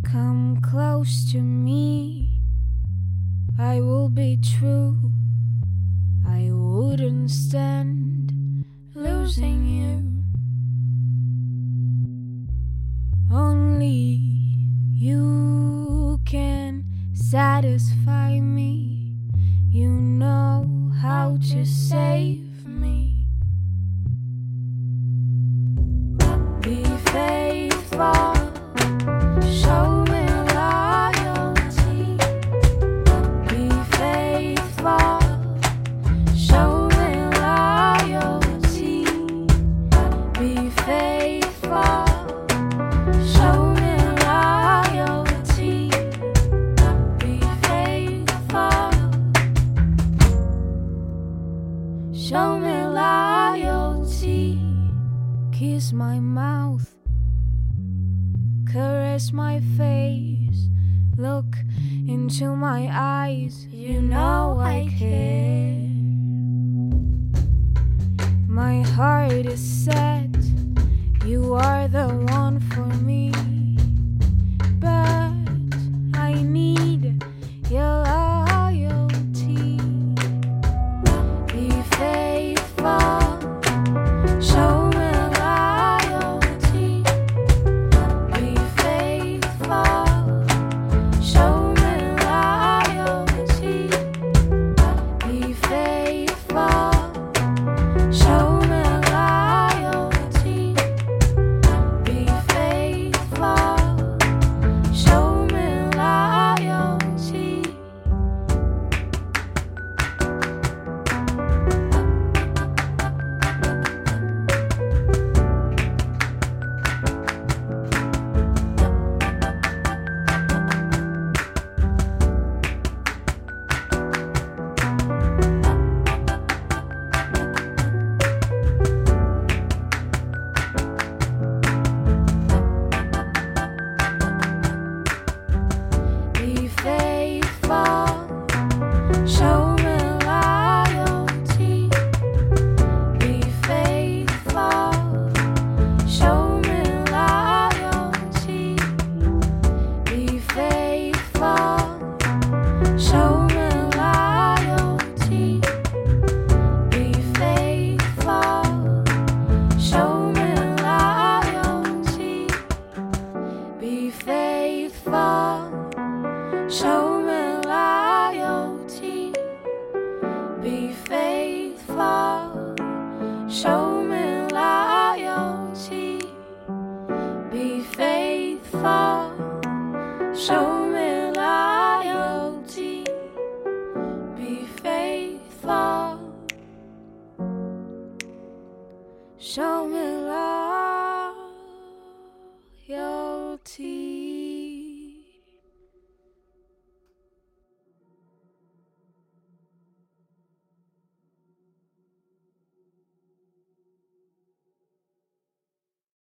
Come close to me, I will be true. I wouldn't stand losing you. Only you can satisfy me. You know how to save me. Be faithful. Show me loyalty. Be faithful. Show me loyalty. Be faithful. Show me loyalty. Be faithful. Show me loyalty. Kiss my mouth. Caress my face, look into my eyes, you know I care. My heart is set, you are the one for me, but I need your loyalty. Be faithful. Show me show me loyalty. Be faithful. Show me loyalty. Be faithful. Show me loyalty. Be faithful. Show me loyalty.